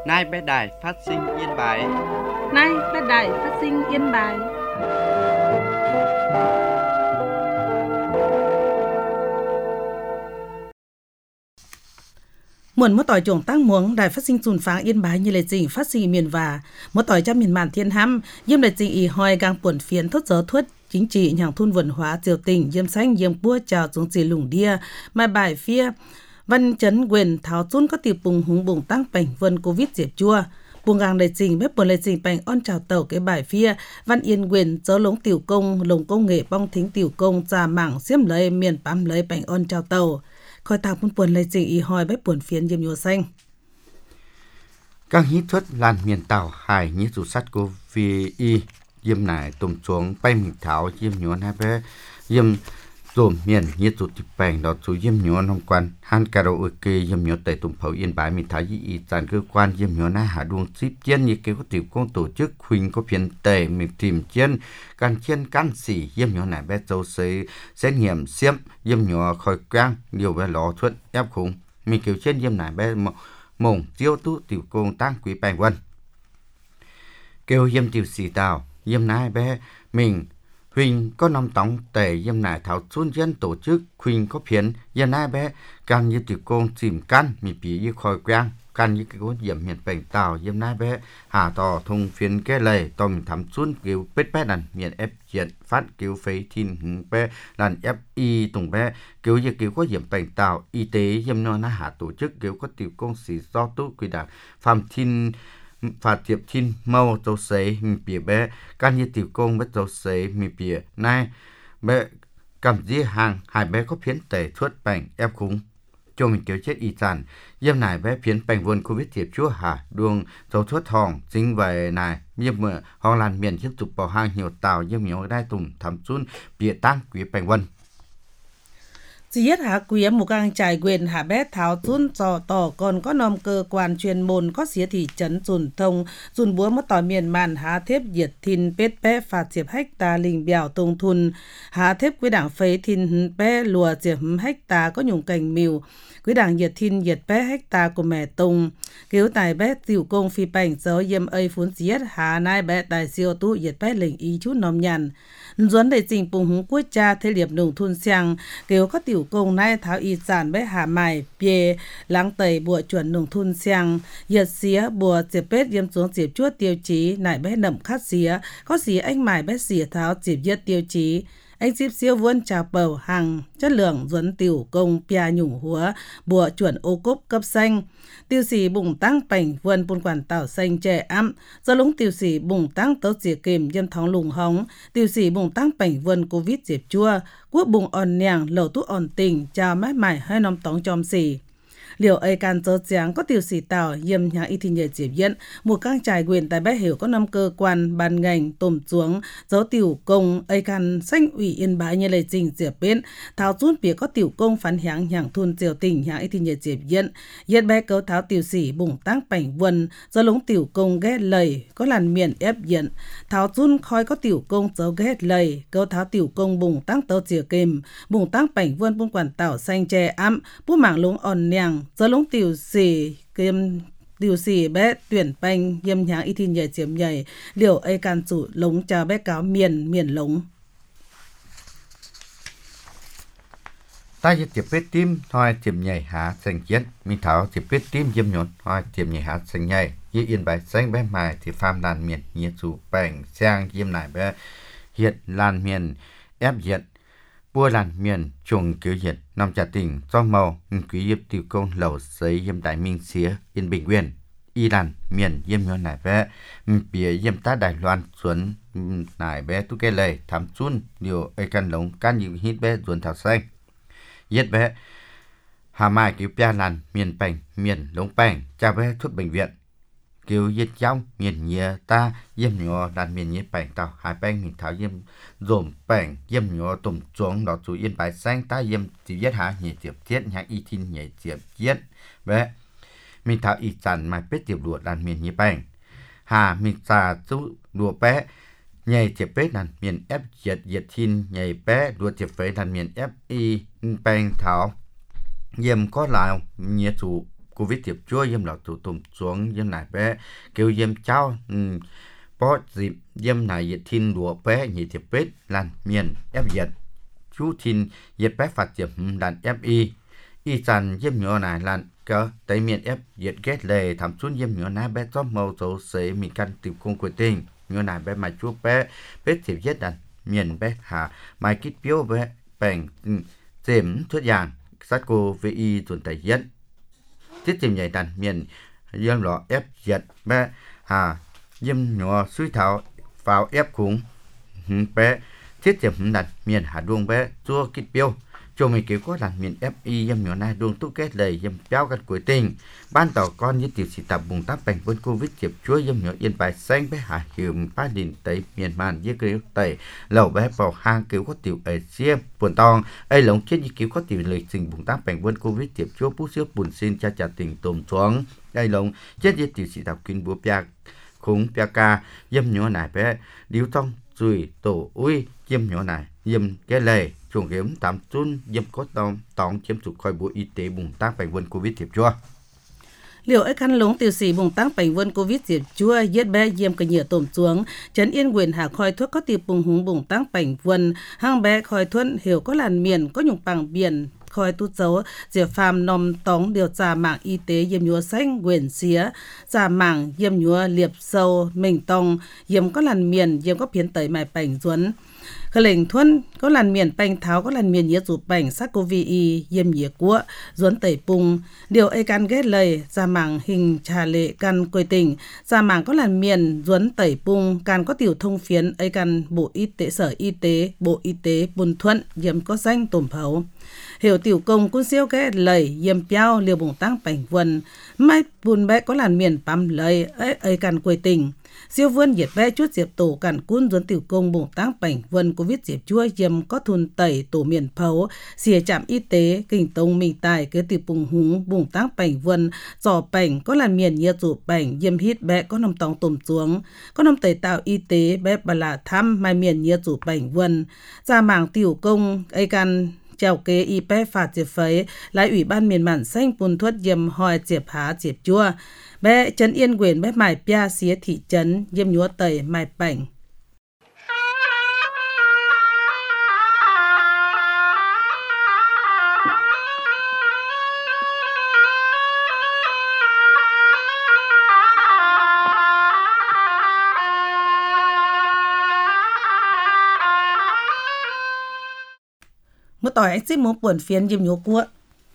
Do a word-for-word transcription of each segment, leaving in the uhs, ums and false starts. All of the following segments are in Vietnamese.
Nay bé đài phát sinh Yên Bái. Nay bé đài phát sinh Yên Bái. Muộn một tỏi chuồng tăng muống đài phát sinh sùn pháng Yên Bái như lệ trình phát sinh miền và một tỏi trong miền màn thiên hăm diêm lệ trình ý hoi gang buồn phiến thốt gió thuất chính trị nhàng thun文hóa triều tình diêm xanh diêm bua chào xuống chỉ lủng đia mai bài phía văn chấn quyền tháo chun có tiệp bùng húng bùng tăng bảnh vân covid diệp chua buông gang lệ trình bếp buồn lệ trình bảnh on chào tàu cái bài phía văn yên quyền chớ lống tiểu công lồng công nghệ bong thính tiểu công trà mảng xiêm lấy miền bám lấy bảnh on chào tàu khoi tạc buồn buồn lệ trình ý hoi bếp buồn phiến diêm nhô xanh. Các hít thuật làn miền tàu hải như chủ sát covid diêm nải tùng xuống bay mình tháo diêm nhốn hai bé diêm dồn miền như chủ tịch bành đó chủ diêm nhốn hôm quan han karaoke diêm nhốn tại tùng phẩu Yên Bái mình thái y tàn cơ quan diêm nhốn na hạ đuông ship chiên như kế có tiểu công tổ chức huynh có phiền tệ mình tìm chiên can chiên can xỉ diêm nhốn này bé châu sẽ xét nghiệm xiêm diêm nhốn khỏi quang nhiều bé lò thuận ép khủng mình kiểu trên diêm này bé mông chiêu tu tiểu công tăng quý bành vân kêu diêm tiểu xì tàu diêm nai bé mình huynh có năm tống tề diêm nai thảo xuân dân tổ chức huynh có phiền diêm nai bé can như tiểu công chìm can mi bị như khỏi quang can như cái cuốn diêm miền bành tàu diêm nai bé hà tò thông phiền cái lề tòm thắm xuân kêu bết bé đàn miền ép diện phát kêu phế thiên hứng bé đàn ép y tùng bé kêu như kêu có diêm bành tàu y tế diêm nó na hà tổ chức kêu có tiểu công sĩ do tu quy đảng phạm thiên phạt tiệp thiên mâu châu sấy mi bìa bé can như tiểu công bé châu sấy mi bìa nay bé cầm dĩ hàng hai bé có phiến tề thuất bành ép khung cho mình kéo chết y tàn diêm này bé phiến bành vườn covid tiệp chúa hà đuông châu thuất hòn chính về này diêm mờ hòn làn miền tiếp tục bảo hàng nhiều tàu diêm nhiều đai tùng thắm xuân bìa tăng quý bành vân chỉ hết hạ quý một gang trải quyền hạ bé tháo chun trò tỏ còn có nòm cơ quan chuyên môn có xía thị trấn dùn thông dùn búa mất tỏi miền màn hạ thép diệt thìn pết bé phạt diệp hách ta linh bèo tông thun hạ thép quý đảng phế thìn bé lùa diệp hách ta có nhung cành mìu quý đảng diệt thìn diệt bé hách ta của mẹ tông cứu tài bé tiểu công phi bành dấu yêm ây phún giết hạ nai bé tài siêu tu diệt bé lệnh ý chút nòm nhàn duẩn để trình bùng húng quốc cha thế liệp nông thôn sang kêu có tiểu công nay tháo y sản bé hà mài bìa láng tẩy bùa chuẩn nông thôn sang giật xía bùa diệp bết yếm xuống diệp chuốt tiêu chí nải bé nậm khát xía có xía anh mài bé xía tháo diệp giết tiêu chí anh ship siêu vươn chào bầu hàng chất lượng duẩn tiểu công pia nhủng húa bùa chuẩn ô cốp cấp xanh tiêu sĩ bùng tăng bành vườn buôn quản tảo xanh trẻ ấm do lũng tiêu sĩ bùng tăng tấu dìa kìm dân thóng lùng hóng tiêu sĩ bùng tăng bành vườn covid diệp chua quốc bùng on nhàng lẩu tú on tình chào mát mải hai năm tóng chom xỉ liệu ấy can chớ giáng có tiểu sĩ tàu yêm nhà y thi nhờ diệp diễn một các trải quyền tại bé hiểu có năm cơ quan ban ngành tôm xuống dấu tiểu công ấy can xanh ủy Yên Bái như lệ trình diệp bên tháo rút bìa có tiểu công phán hãng nhàng thôn triều tình nhà y thi nhờ diệp diễn diễn bé cấu tháo tiểu sĩ bùng tăng bảnh vân do lúng tiểu công ghét lời có làn miền ép diễn tháo rút khói có tiểu công dấu ghét lời cấu tháo tiểu công bùng tăng tấu diệp kìm bùng tăng bảnh vân buôn quản tảo xanh trẻ ấm bút mảng lúng on nhàng giờ lũng tiểu sĩ kiêm tiểu sĩ bé tuyển banh yêm nháng y thi nhảy chiếm nhảy liệu ai can chủ lống chào bé cáo miền miền lống taจะเจ็บเป็ดติ้มทอยเจ็บใหญ่หาเสียงเจ็ดมีเท้าเจ็บเป็ดติ้มเยี่ยมยนทอยเจ็บใหญ่หาเสียงใหญ่ยี่อินใบเสียงแบไม้ที่ฟาร์มลานเมียนเหี้ยสู่แป้งเสียงเยี่ยมไหนแบเหี้ยลานเมียนแอบเหี้ยbua làn miền trùng kiểu diệt nằm trả tỉnh do màu quý yếp tiểu công lẩu giấy yếm đại minh xía yên bình nguyên y làn miền yếm nhỏ nải bé bìa yếm tá đài loan xuống nải bé tu kê lầy thám chun điều ai căn lống can nhiều hít bé ruồn thảo xanh yết bé hà mai kiểu pia làn miền bành miền lống bành cha bé thuốc bệnh viện kêu yết trong miền nhẹ ta yếm nhỏ đàn miền nhẹ bành tàu hai bành mình thảo yếm dồn bành yếm nhỏ tùng xuống đó chú Yên Bái xanh ta yếm chỉ yết hạ nhẹ tiệp thiết nhã y thiên nhẹ tiệp yết bé mình thảo y sản mà bết tiệp đùa đàn miền nhẹ bành hà mình xà chú đùa bé nhảy tiệp bết đàn miền ép yết yết thiên nhảy bé đùa tiệp phế đàn miền ép y bành thảo yếm có lại nhẹ chú Covid tiệp chúa yếm lọ tụ tùm xuống yếm nải bé kêu yếm cháu bó dịp yếm nải yết thiên đùa bé nhị tiệp bết làn miền ép yết chú thiên yết bé phạt tiệp làn ép y y chàn yếm nhỏ nải làn cơ tay miền ép yết ghét lề thảm xuống yếm nhỏ nải bé chóp màu dấu xế mình căn tiệp công của tình nhỏ nải bé mà chú bé bết tiệp yết đàn miền bé hạ mai kít biếu bé bèn dềm thuốc giàn sát cô vi y tuần tài yết tiết tìm nhảy đàn miền yếm lọ ép yết bé hà yếm nhỏ suy thảo vào ép khủng bé thiết tiệm đặt miền hà đuông bé chua kít biêu cho mình kiểu có đặt miền ép i yếm nhỏ này đuông túc kết lời yếm béo gần cuối tình ban tàu con như tiểu sĩ tập bùng tắc bành vân covid chịp chúa yếm nhỏ yên bài xanh bé hà hiểm ba đình tây miền màn dưới kiểu tây lẩu bé vào hang kiểu có tiểu ở xia buồn tòng ấy lồng chết như kiểu có tiểu lịch trình bùng tắc bành vân covid chịp chúa bút xưa buồn xin cha trả tình tôm xuống đây lồng chết như tiểu sĩ tập kinh búa bia khủng bia ca yếm nhỏ này bé điếu tông rồi tổ uy yếm nhỏ này yếm cái lề chuồng kiếm tạm chun yếm có tông tòng chiếm chủ khỏi bộ y tế bùng tác bệnh vân covid thiệp chua liệu ấy khăn lúng tiêu sĩ bùng tăng bệnh vân covid thiệp chua yết bé yếm cái nhựa tổm xuống chấn yên quyền hạ khoi thuốc có tiệp bùng húng bùng tăng bệnh vân hang bé khoi thuận hiểu có làn miền có nhục bằng biển khoi tút dấu diệp phàm nòm tống điều tra mạng y tế yếm nhúa xanh quyền xía giả mạng yếm nhúa liệp sâu mình tông yếm có làn miền yếm có phiến tẩy mài bệnh duấn khởi lệnh thuần có làn miền bành tháo có làn miền nhiệt dụ bành sắc covid yếm nhiệt của duấn tẩy bùng điều ấy can ghét lời ra mảng hình trà lệ can quê tình ra mảng có làn miền duấn tẩy bùng can có tiểu thông phiến ấy can bộ y tế sở y tế bộ y tế bùn thuận yếm có danh tổm phấu hiểu tiểu công cũng siêu ghét lời yếm piao liều bùng tăng bành vân mai bùn bé có làn miền băm lời ấy ấy can quê tình siêu vươn nhiệt bé chút diệp tổ cản cún duấn tiểu công bùng tăng bành vân covid diệp chua yếm có thun tẩy tổ miền phấu xìa trạm y tế kinh tông mình tài kế tiểu bùng húng bùng tăng bành vân giò bành có làn miền nhiệt dụ bành yếm hít bé có nằm tòng tùm xuống có nằm tẩy tạo y tế bé bà là thăm mai miền nhiệt dụ bành vân ra mảng tiểu công ấy can chào kế y bé phạt diệp phấy lại ủy ban miền mạn xanh bùn thuất yếm hoi diệp há diệp chua bé trấn yên quyền bé mài pia xía thị trấn yếm nhúa tẩy mài bảnh một tỏi anh xích muốn buồn phiến yếm nhúa cua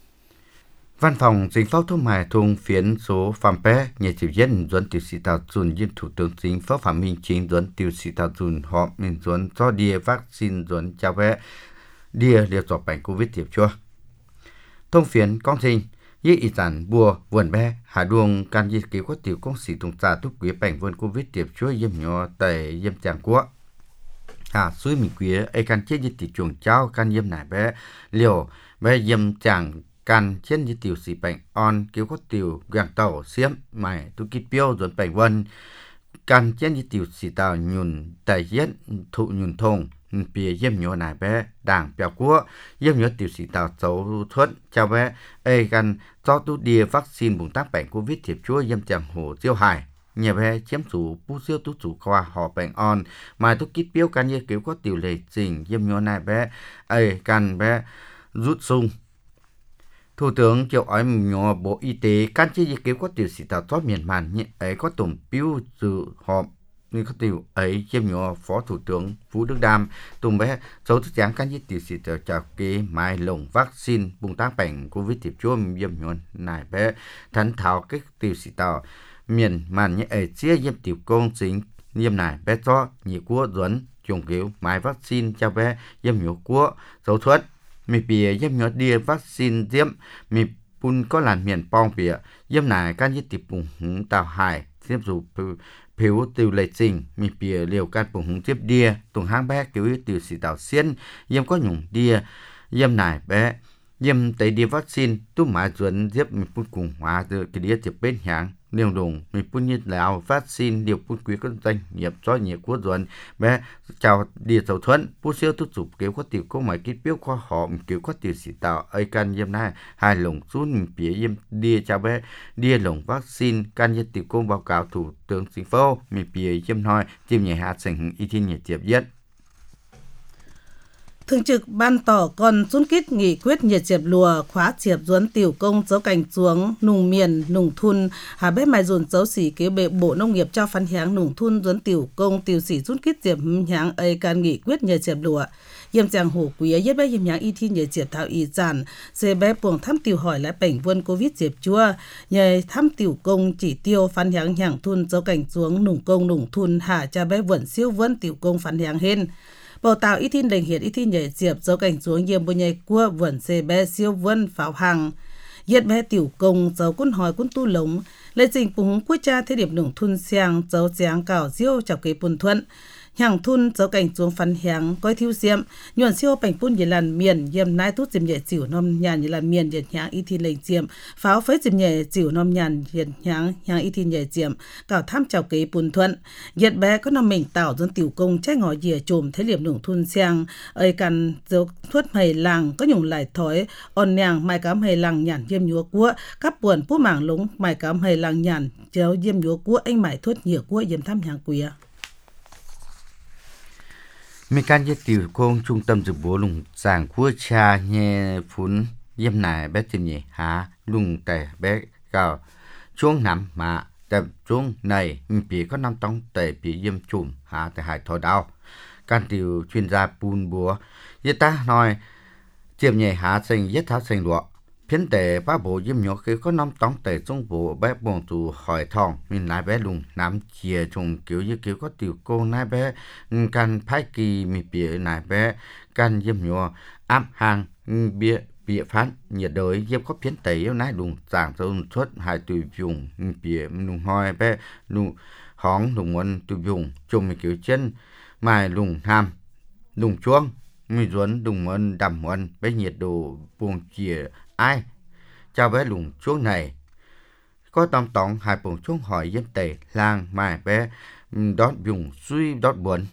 văn phòng chính pháp thương mại thùng phiến số phạm bé nhà tiểu dân duẩn tiểu sĩ tạo dùn dân thủ tướng chính pháp phạm minh chính duẩn tiểu sĩ tạo dùn họ mình duẩn cho địa vaccine duẩn chào bé địa liều dọc bệnh covid thiệp chua thông phiến công trình như ý sản bùa vườn bé hà đuông can di cứu có tiểu công sĩ tùng trà túc quý bệnh vườn covid thiệp chua yếm nhỏ tẩy yếm chàng quốc hà suy mình quý ấy can chết như tiểu chuồng cháu can yếm nải bé liều bé yếm chàng can trên như tiểu sĩ bệnh on cứu có tiểu gàng tàu xiêm mày tu kít biêu rồi bệnh vân can trên như tiểu sĩ tàu nhùn tài yết thụ nhùn thùng bìa yếm nhỏ nải bé đảng bèo cua yếm nhỏ tiểu sĩ tàu xấu thuận chào bé ấy can cho tu địa vaccine bùng tác bệnh covid thiệp chúa yếm chàng hồ diêu hải nhà bé chiếm chủ bút siêu tu chủ khoa họ bệnh on mày tu kít biêu can như cứu có tiểu lệ trình yếm nhỏ nải bé ấy can bé rút sung Thủ tướng kêu gọi nhỏ Bộ Y tế can chế ý kiến có tiểu sĩ tạo cho miền màn như ấy có tổng biêu dự họp như có tiểu ấy chiêm nhỏ Phó Thủ tướng Vũ Đức Đam tùng bé số thức giảng can chế tiểu sĩ tạo chào kế mai lồng vaccine bùng tác bệnh covid tiệp chúa yếm nhỏ này bé thánh thảo cái tiểu sĩ tạo miền màn như ấy chia yếm tiểu công chính yếm này bé cho nhiều quốc duẩn trùng kiểu mai vaccine cho bé yếm nhỏ quốc số thuật mi bìa yếm nhỏ địa vaccine diễm mi pun có làn miền pong bìa yếm này can yết tiệp bùng húng tàu hải diễm dù phiếu tiêu lệ trình mi bìa liều can bùng húng tiếp đia tùng hang bé cứu tiêu sĩ tàu xiên yếm có nhung đia yếm này bé yếm tới đi vaccine tu mà chuẩn giúp mình phun cùng hóa từ cái đĩa tiếp bên hàng liều đồng mình phun như lão vaccine điều phun quý các doanh nghiệp cho nhiều quốc chuẩn bé chào đi tàu thuận phun siêu tu chụp kiểu có tiểu có máy kit biểu khoa họ kiểu có tiểu sĩ tạo ai can yếm này hai lồng xuống mình phía yếm đi chào bé đi lồng vaccine can như tiểu công báo cáo thủ tướng chính phủ mình phía yếm nói chim nhảy hạt thành y thiên nhảy tiếp nhất. Thường trực ban tỏ còn xung kích nghị quyết nhiệt diệp lùa khóa diệp duấn tiểu công dấu cảnh xuống nùng miền nùng thun hà bếp mai dồn dấu xỉ kế bệ bộ nông nghiệp cho phán hiáng nùng thun duấn tiểu công tiểu xỉ xung kích diệp hiáng ấy can nghị quyết nhiệt diệp lùa yếm chàng hổ quý yết bé yếm hiáng y thi nhiệt diệp thảo y giản xe bé buồng thăm tiểu hỏi lại bệnh vân covid diệp chua nhờ thăm tiểu công chỉ tiêu phán hiáng hiáng thun dấu cảnh xuống nùng công nùng thun hà cha bé vẩn siêu vân tiểu công phán hiáng hên bầu tạo ít tin đền hiện ít tin nhảy diệp dấu cảnh xuống yếm bôi nhảy cua vẩn xe bé siêu vân pháo hàng yết bé tiểu công dấu quân hỏi quân tu lống lệ trình phùng quốc cha thế điểm nông thun xiang dấu giáng cào diêu chào kế bùn thuận hàng thun dấu cảnh xuống phán hiáng coi thiêu diệm nhuận siêu bành phun như làn miền yếm nai tút diệm nhẹ chịu nom nhàn như làn miền nhiệt nháng ít tin lệnh diệm pháo phế diệm nhẹ chịu nom nhàn nhiệt nháng nháng ít tin nhẹ diệm cào tham chào kế bùn thuận yết bé có nằm mình tạo dân tiểu công trái ngõ dìa trùm thế điểm nông thun xiang ơi cần dấu thuất mày làng có nhung lại thói on nhàng mai cám hay làng nhàn yếm nhúa cua cắp buồn phú mảng lúng mai cám hay làng nhàn chéo yếm nhúa cua anh mải thuất nhiều cua yếm thăm nhàng quía. Mình can nhất tiểu công trung tâm dự bố lùng giảng quốc cha nhẹ phun yếm này bé tìm nhỉ há lùng tè bé gạo chuông nắm mà tập chuông này mình bị có năm tông tè bị yếm chùm há tại hải thọ đau can tiểu chuyên gia bùn búa yết ta nói tiệm nhẹ há thành yết tháo thành lụa phiến tè ba bộ yếm nhỏ khi có năm tông tè trong bộ bé bồn tù hỏi thòng mình lại bé lùng nắm chia trùng kiểu như kiểu có tiểu cô nai bé can phái kỳ mi bịa nai bé can yếm nhỏ áp hàng bịa bịa phán nhiệt đới yếm có phiến tè yếu nai lùng giảng sâu xuất hai tùy dùng bịa lùng hoi bé lùng hóng lùng nguồn tùy dùng chung mi kiểu chân mai lùng ham lùng chuông mi duẩn lùng nguồn đầm nguồn bé nhiệt độ buông chia ai chào bé lùng chuông này có tông tổng hai buồng chuông hỏi yếm tề làng mai bé đót dùng suy đót buồn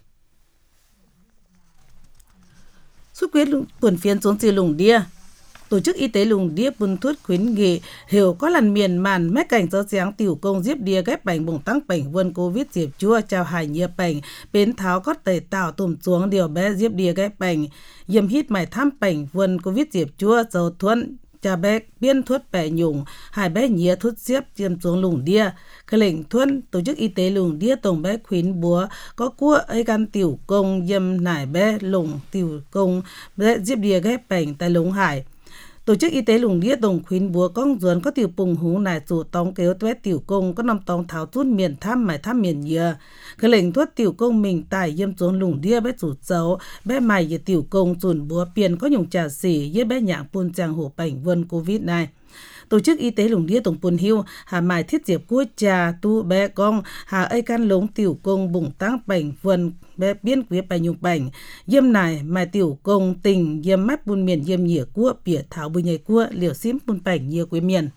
xuất quyết tuần phiên xuống từ lùng đia tổ chức y tế lùng đia bùn thuốc khuyến nghị hiểu có lần miền màn mét cảnh do giáng tiểu công diếp đia ghép bành bùng tăng bành vân covid diệp chua chào hải nhia bành bến tháo có tẩy tạo tùm xuống điều bé diếp đia ghép bành yếm hít mải thăm bành vân covid diệp chua dầu thuận cha bé biên thuốc bẻ nhung hai bé nhía thuốc diếp tiêm xuống lùng đia cái lệnh thuân tổ chức y tế lùng đia tổng bé khuyến búa có cua ấy can tiểu công yếm nải bé lùng tiểu công bé diếp đia ghép bành tại lũng hải tổ chức y tế lùng đĩa tổng khuyến búa con duẩn có tiểu bùng hú nải chủ tông kéo tuét tiểu công có năm tông tháo chút miền thăm mải thăm miền nhựa cái lệnh thuốc tiểu công mình tại yếm xuống lùng đĩa bé chủ dấu bé mày về tiểu công chuẩn búa tiền có nhung trà xỉ với bé nhạng pun trang hổ bảnh vân covid này tổ chức y tế lùng đĩa tổng pun hiu hà mài thiết diệp quốc trà tu bé con hà ấy can lống tiểu công bùng tăng bảnh vân bé biên quý bài nhung bảnh yếm này mài tiểu công tình yếm mắt bun miền yếm nhỉa cua bỉa thảo bùi nhảy cua liều xím bun bảnh nhiều quý miền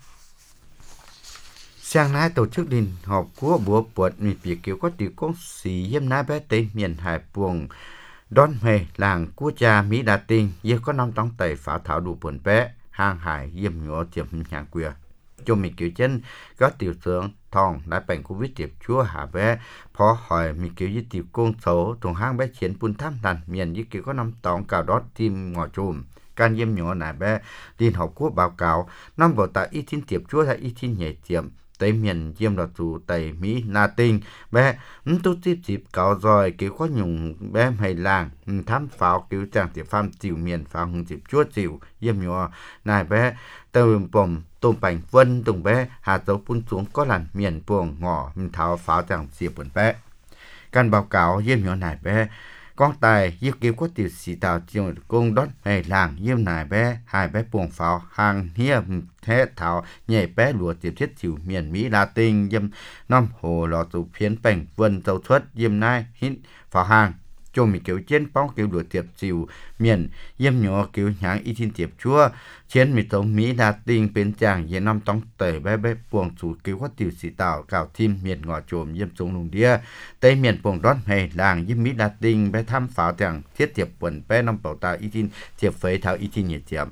sáng nay tổ chức đình họp của búa bột mi bỉa kiểu có tiểu công xí yếm nai bé tây miền hải buồng đón hề làng quốc cha mỹ đà tinh yếm có năm tông tẩy phá thảo đủ buồn bé hàng hải yếm nhỏ tiệm nhà queer cho mình kiểu chân có tiểu tướng thòng đã bệnh covid tiệp chúa hạ bé phó hỏi mình kiểu như tiểu công số thùng hang bé chiến pun tham đàn miền như kiểu có năm tòng cào đót tim ngõ chùm can yếm nhỏ nải bé liên hợp quốc báo cáo năm vào tại y tin tiệp chúa hay y tin nhảy tiệm tây miền yếm đợt tù tây mỹ na tinh bé ừm tu tiếp dịp cáo rồi kiểu có nhung bé hay làng tham pháo kiểu trang tiệp pham tiểu miền pháo hùng tiệp chúa tiểu yếm nhỏ nải bé từ bồm tôm bánh vân tùng bé hà dấu phun xuống có làn miền buồng ngõ tháo pháo chẳng diệp buồn bé căn báo cáo yếm nhỏ nải bé con tài yếm kiếm có tiểu sĩ tạo chiều công đốt hay làng yếm nải bé hai bé buồng pháo hàng hiệp thế tháo nhảy bé lùa tiệp thiết chịu miền mỹ la tinh yếm năm hồ lò tù phiến bánh vân dấu xuất yếm nai hít pháo hàng cho mình kiểu trên bao kiểu đuổi tiệp chiều miền yếm nhỏ kiểu nhang y thiên tiệp chúa trên mình tổng mỹ đa tình bên chàng yên năm tông tẩy bé bé buông chủ kiểu có tiểu sĩ tạo cào tim miền ngõ trộm yếm xuống lùng đĩa tây miền buông đón hay làng yếm mỹ đa tình bé thăm pháo chẳng thiết tiệp quần bé năm bảo ta y thiên tiệp phế thảo y thiên nhiệt tiệp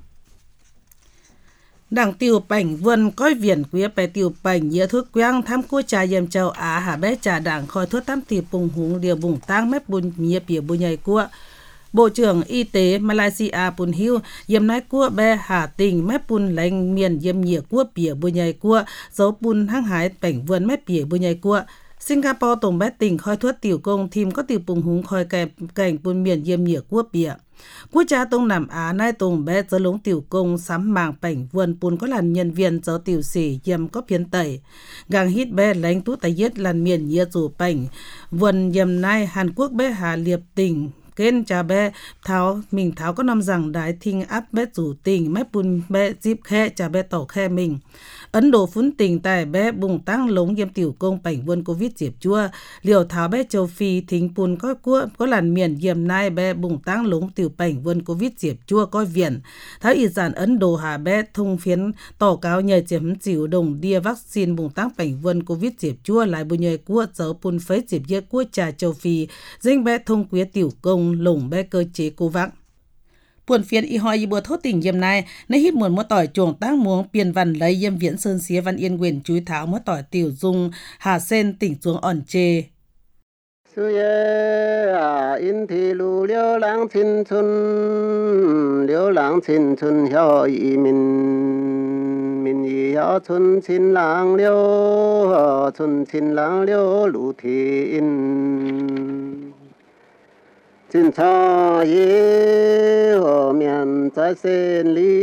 đảng tiêu bảnh vườn coi viền quý bé tiêu bảnh nhớ thuốc quang tham cô trà yếm châu Á hà bé trà đảng khoi thuốc tam tiệp bùng hùng điều bùng tăng mép bùn nhía bìa bùn nhảy cua Bộ trưởng Y tế Malaysia Pun Hiu yếm nói cua bé Hà Tình mép bùn lành miền yếm nhía cua bìa bùn nhảy cua dấu bùn hăng hái bảnh vườn mép bìa bùn nhảy cua Singapore tổng bé tỉnh khoi thuốc tiểu công thìm có tiểu bùng hùng khoi cảnh cảnh bùn miền yếm nhía cua bìa Quốc gia Đông Nam Á nay tổng bé giờ lống tiểu công sắm màng bảnh vườn bùn có làm nhân viên giờ tiểu sĩ yếm có phiến tẩy gang hít bé lánh tú tay yết làm miền nhía dù bảnh vườn yếm nay Hàn Quốc bé Hà Liệp tỉnh kênh cha bé tháo mình tháo có năm rằng đái thinh áp bé rủ tình mép bùn bé dịp khe cha bé tổ khe mình Ấn Độ phun tình tại bé bùng tăng lống yếm tiểu công bảnh vườn Covid diệp chua liều tháo bé châu Phi thính bùn có cua có làn miền yếm nay bé bùng tăng lống tiểu bảnh vườn Covid diệp chua coi viện tháo y giản Ấn Độ hà bé thung phiến tỏ cáo nhờ chiếm chịu đồng đia vaccine bùng tăng bảnh vườn Covid diệp chua lại bùn nhờ cua dấu bùn phế diệp yết cua trà châu Phi dinh bé thung quý tiểu công lủng bé cơ chế cô vắc Buồn phiền y hỏi y bùa thốt tình yếm này, nơi hít muộn mua tỏi chuồng tăng muống biên văn lấy yếm viễn sơn xía văn yên quyền chúi tháo mua tỏi tiểu dung, hà sen tỉnh xuống ỏn chê. Sư ye à in thì lù liêu lãng chín xuân, liêu lãng chín xuân hiao y mình, mình y hiao xuân chín lãng liêu, xuân chín lãng liêu lù thì in. Xin cho ye hồ miền trái sen lý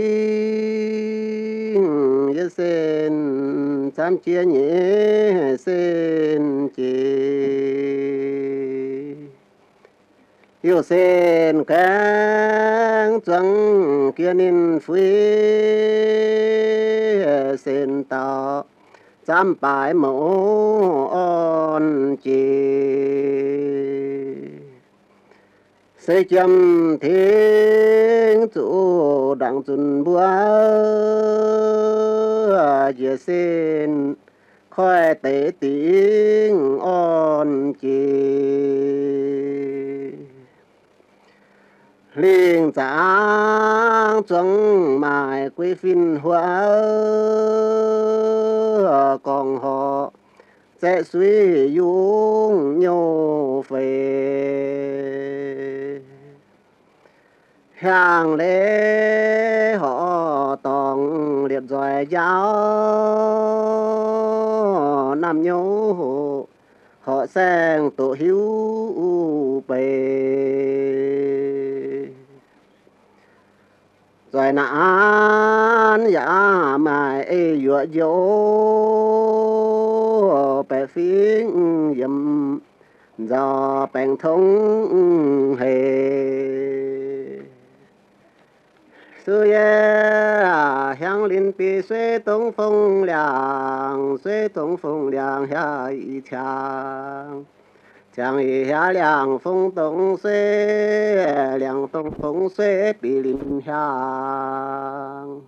ye sen chăm chia nhẹ sen chê yêu sen cáng trắng kia nên phi sen tao chăm bài mẫu on chê sẽ chăm thiên chủ đặng chuẩn búa giờ xin khói tế tiếng on chì liên giang trắng mài quê phiên hóa còn họ sẽ suy dung nhau về hàng lễ họ toàn liệt rồi giáo nam nhau họ sang tổ hiếu bề rồi nãn giả mà ê dọa dỗ bè phiến dầm do bèn thông hề sư ye 향林比水东风凉，水东风凉下一江，江一下凉风东水，凉风风水比林香。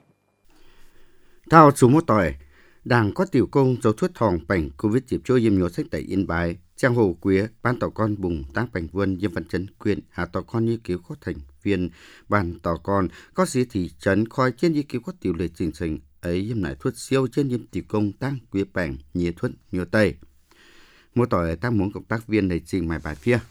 Thao chú một tỏi, đảng có tiểu công dấu thuốc thòng bảnh Covid dịp cho yếm nhớ sách tại Yên Bái, Trang Hồ Quế, ban tỏ con bùng tác bảnh vườn yếm văn chấn quyền, hạ tỏ con như cứu có thành viên, ban tỏ con có sĩ thị trấn khoi trên như cứu có tiểu lệ trình trình, ấy yếm nải thuốc siêu trên yếm tiểu công tăng quế bảnh, nhía thuốc nhớ tây. Một tỏi tăng muốn cộng tác viên đầy trình mài bài phía.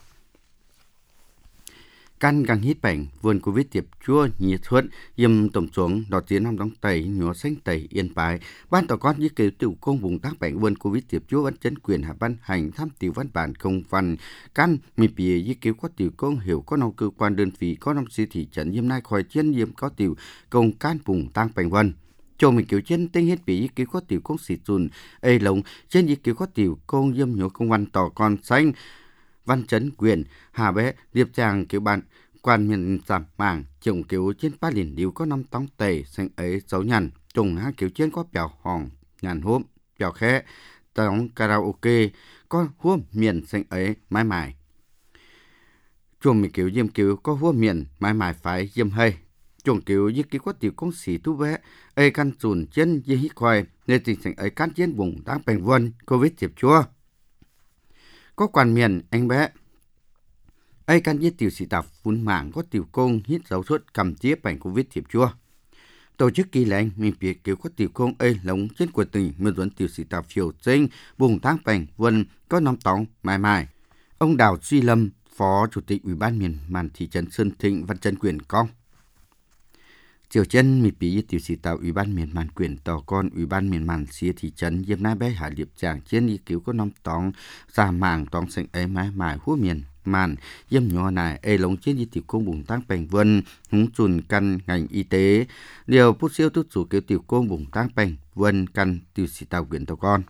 Căn găng hít bảnh vườn Covid tiệp chua nhị thuận yếm tổng xuống đọt tiến năm đóng tẩy nhỏ xanh tẩy Yên Bái ban tỏ con như kiểu tiểu công vùng tác bảnh vườn Covid tiệp chua vẫn chấn quyền hạ ban hành tham tiểu văn bản công văn căn mì bìa như kiểu có tiểu công hiểu có nông cơ quan đơn vị có nông sĩ thị trấn yếm nay khỏi chiến yếm có tiểu công can vùng tăng bảnh vườn cho mình kiểu trên tinh hết bị kiểu có tiểu công sĩ chùn ê lồng trên như kiểu có tiểu công yếm nhỏ công văn tỏ con xanh văn chấn quyền hà bé điệp chàng kiểu bạn quan miền giảm mảng trồng kiểu trên ba liền điếu có năm tông tẩy xanh ấy xấu nhằn trồng hai kiểu trên có bèo hòn nhàn hôm bèo khẽ tông karaoke có hôm miền xanh ấy mãi mãi chuồng mình kiểu diêm kiểu có hua miền mãi mãi phải diêm hay chuồng kiểu như kiểu có tiểu công sĩ thu vé ấy căn chùn chân như hít khoai nên tình trạng ấy căn chiến vùng đang bành vân covid tiệp chua có quan miền anh bé ấy căn như tiểu sĩ tạp phun mạng có tiểu công hít dấu suất cầm tiếp bành covid tiệp chua tổ chức kỳ lãnh mình biết kiểu có tiểu công ấy lống trên của tỉnh mưa dẫn tiểu sĩ tạp phiêu sinh vùng tháng bành vân có năm tóng mãi mãi ông Đào Duy Lâm, Phó Chủ tịch Ủy ban miền Màn thị trấn Sơn Thịnh, Văn Trấn Quyền Công. Chiều chân mì bí tiểu sĩ tạo Ủy ban miền Màn quyền tỏ con Ủy ban miền Màn xía thị trấn Diêm Nai bé Hải Liệp Tràng trên ý cứu có năm tóng xa màng tóng xanh ấy mãi mãi hú miền Màn Diêm nhỏ này ấy lống trên ý tiểu công bùng tăng bành vân húng chùn căn ngành y tế điều bút siêu tốt chủ kiểu tiểu công bùng tăng bành vân căn tiểu sĩ tạo quyền tỏ con.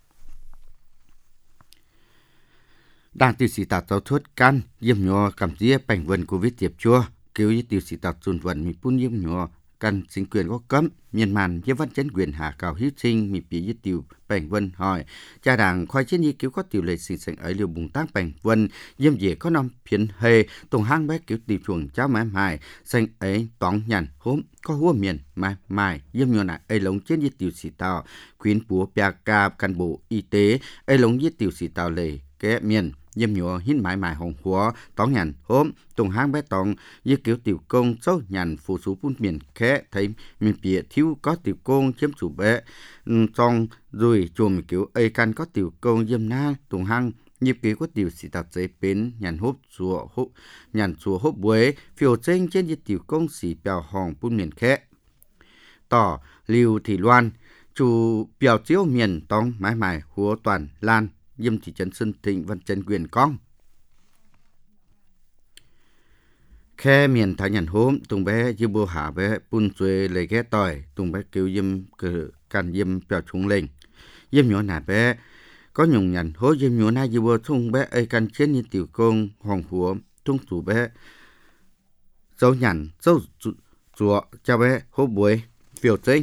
Đang tiêu sĩ tạt tàu thuốc can diêm nhỏ cầm dĩa bành vân covid tiệp chua cứu như tiêu sĩ tạt dùn vận mi pun diêm nhỏ căn chính quyền có cấm miền màn diêm văn chấn quyền hạ cào hiếu sinh mi bị như tiêu bành vân hỏi cha đảng khoai chiến như cứu có tiêu lệ sinh sinh ấy liều bùng tác bành vân diêm dễ có năm phiến hề tổng hang bé cứu tiêu chuồng cháu mãi mãi sinh ấy tóng nhàn hôm có hua miền mãi mãi diêm nhỏ này ấy lống chiến như tiêu sĩ tàu khuyến búa bia ca căn bộ y tế ấy lống như tiêu sĩ tàu lệ kẻ miền diêm nhỏ hít mãi mãi hồng hóa tóng nhàn hôm tùng hang bé tòng như kiểu tiểu công số nhàn phụ số phun miền khẽ thấy miền bìa thiếu có tiểu công chiếm chủ bé trong rồi chùm kiểu ấy căn có tiểu công diêm na tùng hang như kiểu có tiểu sĩ tạt giấy bến nhàn hốp chùa hốp nhàn chùa hốp buế phiêu trên trên như tiểu công sĩ bèo hồng phun miền khẽ tỏ liều thị loan chủ bèo chiếu miền tòng mãi mãi húa toàn lan Diêm thị trấn Sơn Thịnh, Văn Trấn Quyền Công. Khe miền Thái Nhàn hôm, tùng bé dư bô hạ bé bún chuê lấy ghé tỏi, tùng bé kêu diêm cờ can diêm bèo trúng lên. Diêm nhỏ nà bé, có nhung nhàn hố diêm nhỏ na dư bô thung bé ấy can chiến như tiểu công, hoàng hùa, thung chủ bé. Dấu nhàn, dấu chùa, cho bé hố buổi, phiêu tinh.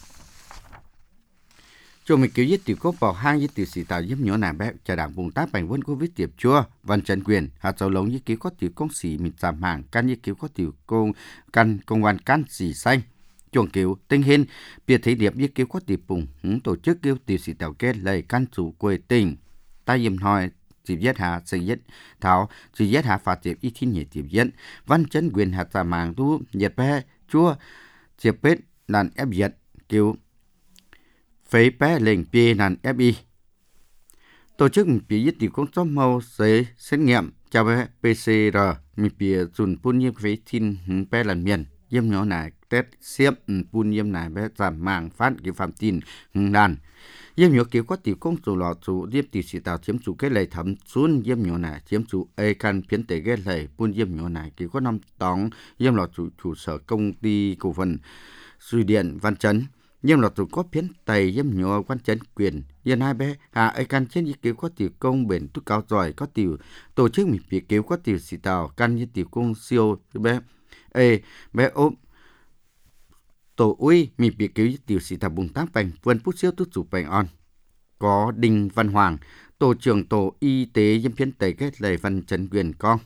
Cho mình kiểu giết tiểu cốt bảo hang giết tiểu sĩ tạo giúp nhỏ nà bé trả đảng vùng tác bành vân covid tiệp chua Văn Trấn Quyền hạt dầu lống như kiểu có tiểu công sĩ mình giảm hàng căn như kiểu có tiểu công căn công an căn sĩ xanh chuồng kiểu tinh hình biệt thấy điệp như kiểu có tiểu bùng hứng tổ chức kiểu tiểu sĩ tạo kết lời căn chủ quê tỉnh ta dìm hỏi chỉ giết hạ xây giết thảo chỉ giết hạ phạt tiệp y thiên nhị tiệp giết Văn Trấn Quyền hạt giảm hàng tu nhiệt bé chua chiệp bết đàn ép giết kiểu phế bé lệnh bia nàn ép i. Tổ chức bị giết tiểu công chóm màu giấy xét nghiệm cho bé pê xê rờ mình bị dùn phun nhiễm phế tin bé lần miền diêm nhỏ này test xiếp phun nhiễm này bé giảm mạng phát cái phạm tin đàn diêm nhỏ kiểu có tiểu công chủ lọ chủ diêm tiểu sĩ tạo chiếm chủ cái lệ thẩm xuống diêm nhỏ này chiếm chủ a căn phiến tế cái lệ phun diêm nhỏ này kiểu có năm tóng diêm lọ chủ chủ sở công ty cổ phần Suy Điện Văn Trấn nhưng là tụi có phiến tay dâm nhỏ Văn Trấn Quyền yên hai bé à ai căn trên như kiểu có tiểu công bền tu cao giỏi có tiểu tổ chức mình bị kiểu có tiểu sĩ tàu căn như tiểu công siêu bé ê bé ốm tổ uy mình bị kiểu tiểu sĩ tàu bùng tác bành vân phút siêu tút chủ bành on có Đinh Văn Hoàng tổ trưởng tổ y tế dâm phiến tay kết lời Văn Trấn Quyền con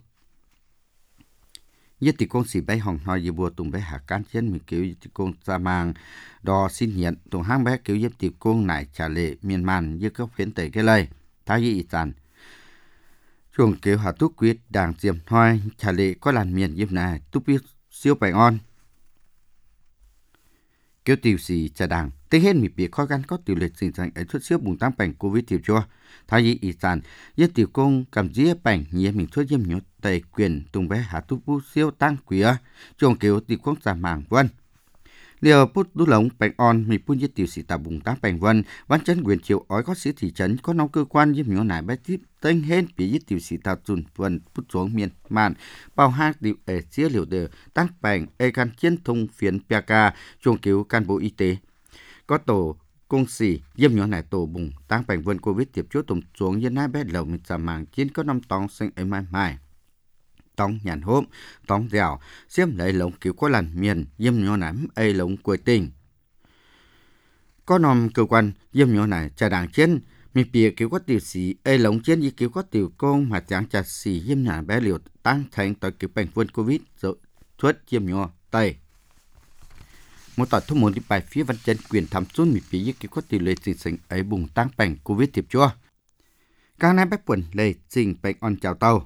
nhất thì con sĩ bay hỏng nói như bùa tùng bé hạ can trên mình kiểu thì con ra mang đò xin hiện tùng hang bé kiểu nhất thì con này trả lệ miền màn như các phiến tẩy cái lời thái y tàn chuồng kiểu hạ túc quyết đảng diệm thôi trả lệ có làn miền như này túc biết siêu bày on kiểu tiểu sĩ trả đảng tính hết mình bị khó khăn có tiểu lệ sinh sản ấy thuốc siêu bùng tăng bành covid tiểu chua thái y y tàn nhất tiểu công cầm dĩa bành nhé mình thuốc diêm nhốt tây quyền tung bé hạ túc bút siêu tăng quía chuồng kiểu tiểu công giảm mảng vân liều bút đu lống bành on mình phun nhất tiểu sĩ tạo bùng tăng bành vân Văn Trấn Quyền chiều ói có sĩ thị trấn có nông cơ quan diêm nhốt này bé tiếp tên hết bị nhất tiểu sĩ tạo dùn vân bút xuống miền màn bao hai tiểu ở chia liều đều tăng bành e can chiến thông phiến pê ca chuồng kiểu can bộ y tế có tổ công sĩ diêm nhỏ này tổ bùng tăng bành vân covid tiếp chốt tùng xuống như nai bé lầu mình giảm màng chiến có năm tóng xanh ấy mai mai tóng nhàn hôm tóng dẻo xiêm lấy lồng kiểu có làn miền diêm nhỏ này ấy lồng quê tình có nòm cơ quan diêm nhỏ này trả đảng chiến มีเปียเกี่ยวกับติวสีเอหลงเช่นยี่เกี่ยวกับติวกงมาจางจัดสีเยี่ยมหนาแบเหลียวตั้งแทงต่อเกี่ยวเป็นวันโควิดชดเยี่ยมยัวไตmột tỏi thu muốn đi bài phía văn chân quyền tham xuân bị bịยึดcái quất tỷ lệ trình sinh ấy bùng tăng bành covid tiếp chua các nay bách quần lệ trình bành on chào tàu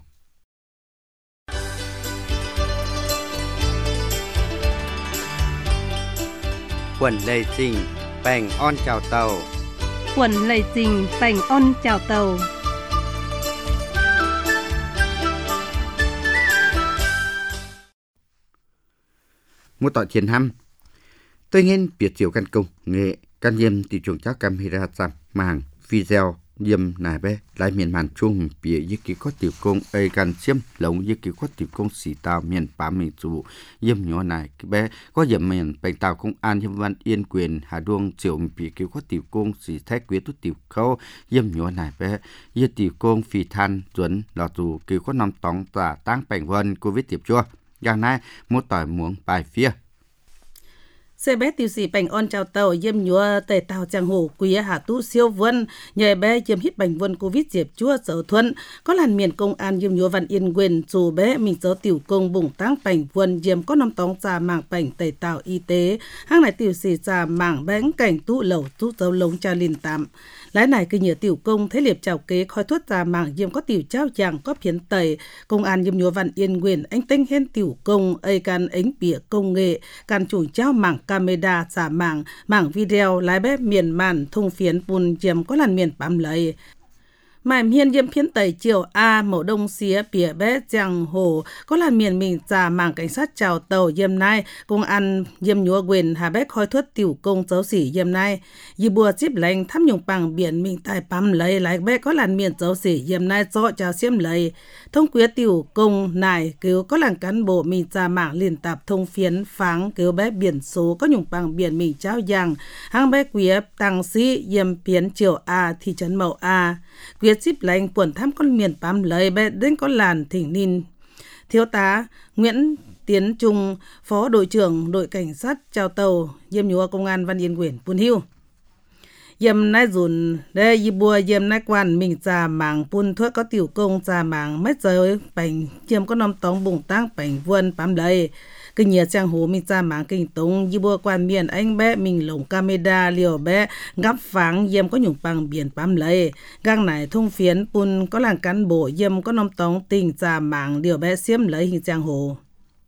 quần lệ trình bành on chào tàu quần lệ trình bành on chào tàu một tỏi chiến hăm tuy nhiên biệt chiều căn công nghệ căn diêm thị trường chắc camera giảm màng video diêm nài bé lại miền màn chung bìaยึดký có tiểu công ấy căn xiêm lồngยึดký có tiểu công xì tàu miền bá miền chủ diêm nhỏ này cái bé có diêm miền bành tàu công an diêm văn yên quyền hà đuông chiều bìa ký có tiểu công xì thách quyết tút tiểu khâu diêm nhỏ này béยึดtiểu công phi than chuẩn lọt dù ký có năm tóng tỏa tăng bành vân covid tiếp chuaอย่างnày một tỏi muỗng bài phía xe bé tiêu sĩ bành on chào tàu yếm nhúa tề tàu trang hồ quý hạ tú siêu vân nhờ bé yếm hít bành vân covid diệp chúa sở thuận có làn miền công an yếm nhúa văn yên quyền dù bé mình dấu tiểu công bùng tăng bành vân yếm có năm tóng trà mảng bành tề tàu y tế hang này tiêu sĩ trà mảng bánh cảnh tú lẩu tú dấu lống cha linh tạm lái này cứ nhờ tiểu công thế liệp chào kế khói thuốc trà mảng yếm có tiểu trao chàng có phiến tẩy công an yếm nhúa văn yên quyền anh tinh hen tiểu công ấy can ánh bịa công nghệ can chủ trao mảng camera giả mảng mảng video lái bé miền màn thung phiến bùn chiếm có làn miền bám lấy mài miền diêm phiến tây chiều a mẫu đông xía bìa bé giang hồ có làn miền mình giả mảng cảnh sát chào tàu diêm nai công an diêm nhúa quyền hà bé khói thuốc tiểu công giáo sĩ diêm nai dì bùa chip lành thăm nhung bằng biển mình tài bám lấy lái bé có làn miền giáo sĩ diêm nai rõ chào xiêm lấy thông quyết tiểu công nài cứu có làn cán bộ mình giả mảng liên tạp thông phiến pháng cứu bé biển số có nhung bằng biển mình trao giang hang bé quý tăng sĩ diêm phiến chiều a thị trấn mậu a quyết ship lành quần thăm con miền bám lấy bé đến có làn thỉnh ninh thiếu tá Nguyễn Tiến Trung phó đội trưởng đội cảnh sát chào tàu diêm nhúa công an Văn Yên Quyền Pun Hiu yếm nai dùn đây y bùa yếm nai quan mình trà mảng pun thuốc có tiểu công trà mảng mấy giờ bành yếm có năm tống bùng tăng bành vươn bám lấy kinh nhiệt trang hồ mình trà mảng kinh tống y bùa quan miền anh bé mình lồng camera liều bé ngắp pháng yếm có nhung bằng biển bám lấy gang này thông phiến pun có làng cán bộ yếm có năm tống tình trà mảng liều bé xiêm lấy hình trang hồ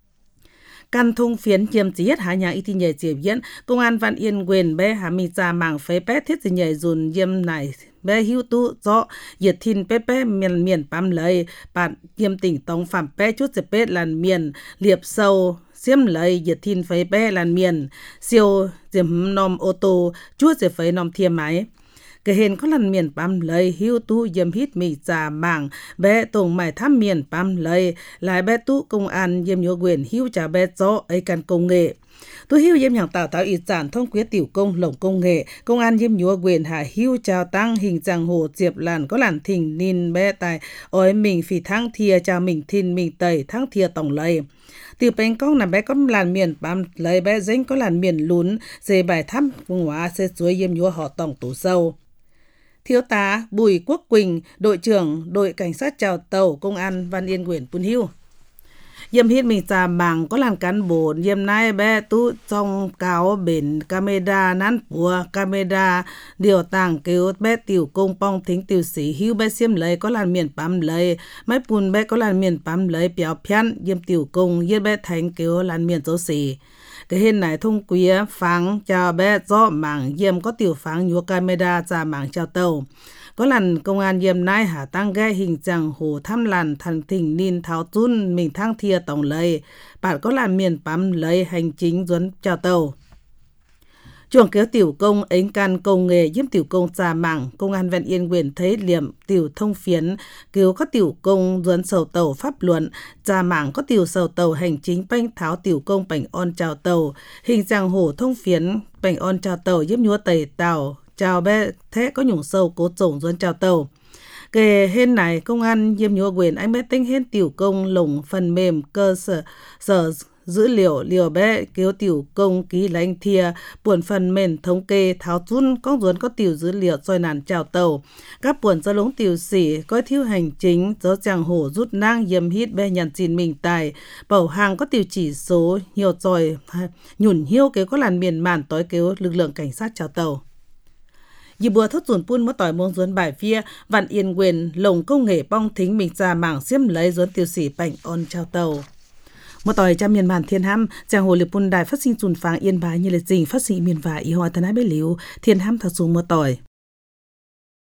căn thung phiến chiêm chỉ hết hạ nhà y tin nhảy chiều diễn công an Văn Yên Quyền bé hà mi trà mảng phế bé thiết chỉ nhảy dùn yếm này bé hữu tu rõ nhiệt thìn bé bé miền miền bám lấy bạn yếm tỉnh tông phạm bé chút dẹp bé làn miền liệp sâu xiêm lấy nhiệt thìn phế bé làn miền siêu diệm nom ô tô chút dẹp phế nom thiêm máy cái hên có lần miền bám lấy hữu tu yếm hít mì trà mảng bé tùng mải thăm miền bám lấy lại bé tu công an yếm nhúa quyền hữu trà bé rõ ấy căn công nghệ tu hữu yếm hàng tạo tạo ý giản thông quyết tiểu công lồng công nghệ công an yếm nhúa quyền hạ hữu chào tăng hình giang hồ diệp làn có làn thỉnh ninh bé tài ôi mình phì thăng thìa chào mình thìn mình tẩy thăng thìa tổng lấy từ bên công là bé có làn miền bám lấy bé dính có làn miền lún dề bài thăm vùng hóa xe suối yếm nhúa họ tổng tủ sâu thiếu tá Bùi Quốc Quỳnh đội trưởng đội cảnh sát chào tàu công an Văn Yên Quyền Pun Hiu yếm hít mình trà mảng có làn cán bộ yếm nai bé tu trong cáo bền camera nán bùa camera điều tàng cứu bé tiểu công pong thính tiểu sĩ hữu bé xiêm lấy có làn miền bám lấy máy pun bé có làn miền bám lấy béo phian yếm tiểu công yếm bé thánh cứu làn miền dấu sĩ cái hình này thông quý pháng chào bé rõ mảng yếm có tiểu pháng nhúa camera trà mảng chào tàu có lần công an yếm nai hạ tăng gai hình chẳng hồ thăm làn thần thỉnh ninh tháo chun mình thăng thia tổng lấy bạn có làn miền bám lấy hành chính duấn chào tàu chuồng kéo tiểu công ánh can công nghề yếm tiểu công trà mảng công an Văn Yên Quyền thấy liệm tiểu thông phiến cứu có tiểu công duấn sầu tàu pháp luận trà mảng có tiểu sầu tàu hành chính banh tháo tiểu công bành on chào tàu hình giang hồ thông phiến bành on chào tàu yếm nhúa tẩy tàu chào bé thế có nhủng sâu cố trồng duấn chào tàu kề hên này công an yếm nhúa quyền anh bé tinh hên tiểu công lồng phần mềm cơ sở sở dữ liệu liều bé kêu tiểu công ký lãnh thìa buồn phần mền thống kê tháo chun con ruốn có tiểu dữ liệu soi nàn chào tàu các buồn do lống tiểu sĩ có thiếu hành chính do chàng hổ rút nang yếm hít bé nhàn chín mình tài bảo hàng có tiểu chỉ số nhiều tròi nhủn hiêu kêu có làn miền màn tối kêu lực lượng cảnh sát chào tàu. Dì bùa thất dùn pun mất tỏi mông duốn bài phía vạn yên quyền lồng công nghệ bong thính mình ra mảng xiêm lấy duốn tiêu sĩ bảnh on trao tàu. Một tỏi trăm miền màn thiên ham chàng hồ liệp pun đài phát sinh dùn pháng yên bái như lệ dình phát sinh miền và y hoa tân ái bế liu thiên ham thật xuống một tỏi.